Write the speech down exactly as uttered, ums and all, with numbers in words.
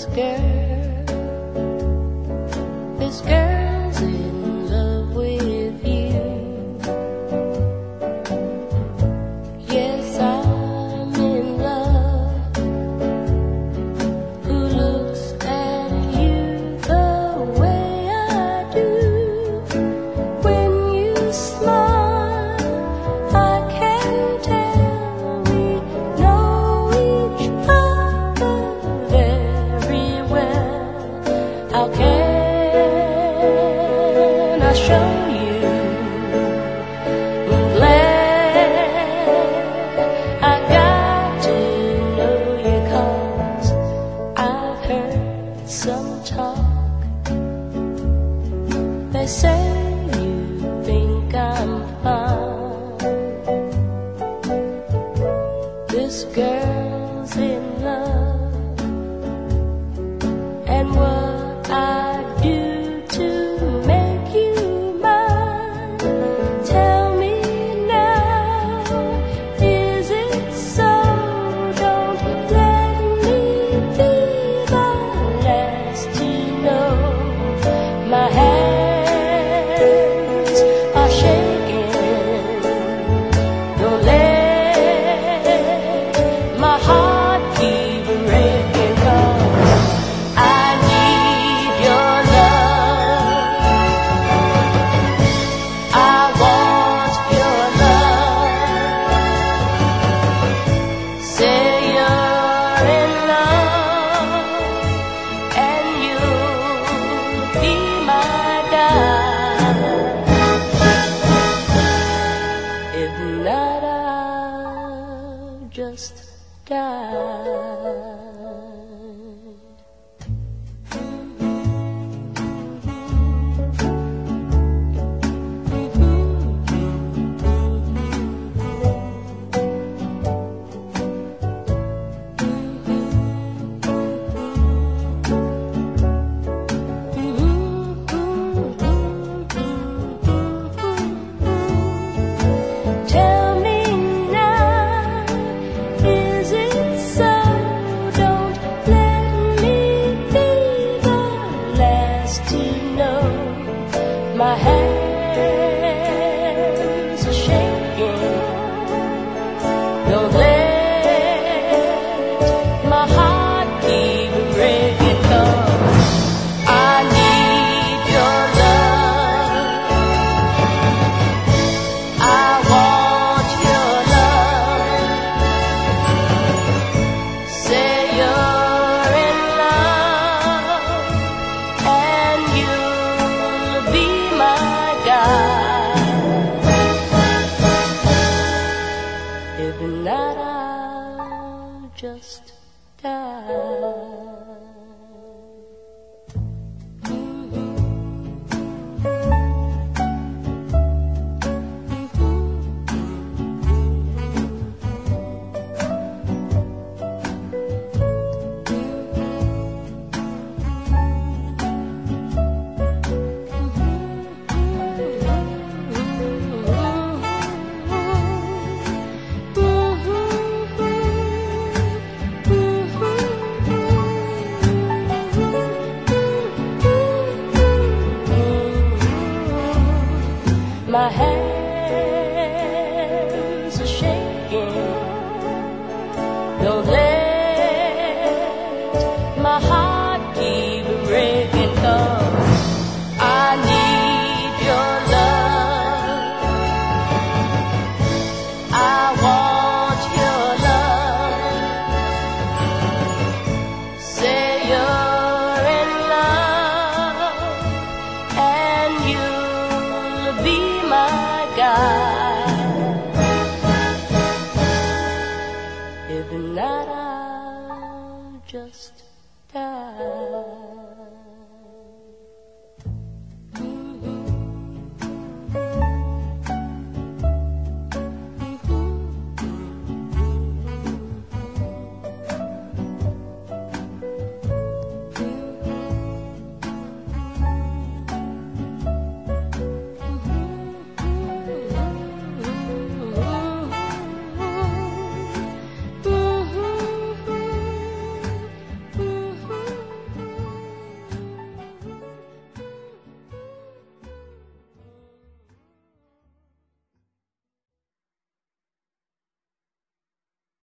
girl, this girl's in love with you. Yes, I'm in love. Who looks at you the way I do? When you smile, I can tell we know each other very well. How can I show you? I'm glad I got to know you, 'cause I've heard some talk. They say you think I'm fine. This girl's in love, and what I do to make you mine. Tell me now, is it so? Don't let me be the last to know. My hands are shaking. Don't let my heart keep breaking, 'cause I need your love. I want your love. Say you're in love, and you'll be my guide. If not, I'll just die. Tell me now, is it so? Don't let me be the last to know. My hands are shaking. Don't let my heart keep breaking, 'cause I need your love. I want your love. Say you're in love, and you'll be my guide. If not, I'll just die. My hands are shaking. Don't let my heart